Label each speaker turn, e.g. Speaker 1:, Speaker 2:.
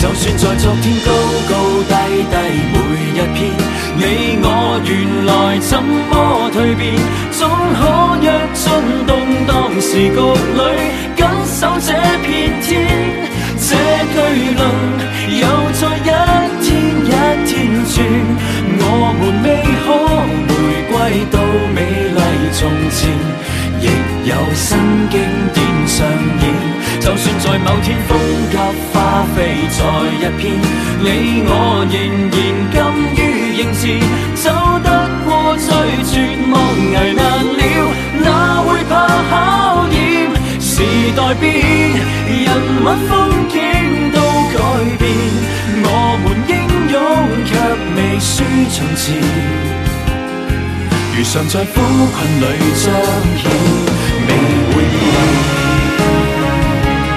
Speaker 1: 就算在昨天高高低低每一篇，你我原來怎麼蛻變，總可躍進動盪時局裏，緊守這片天。這巨輪又再一天一天轉，我們未可回歸到美麗從前，亦有新經典上演。就算在某天風急花飛在一片，你我仍然甘於迎前，走得過最絕望危難了，哪會怕考驗？時代變，人物風景都改變，我們英勇卻未輸從前，如常在苦困裏彰顯，未會變。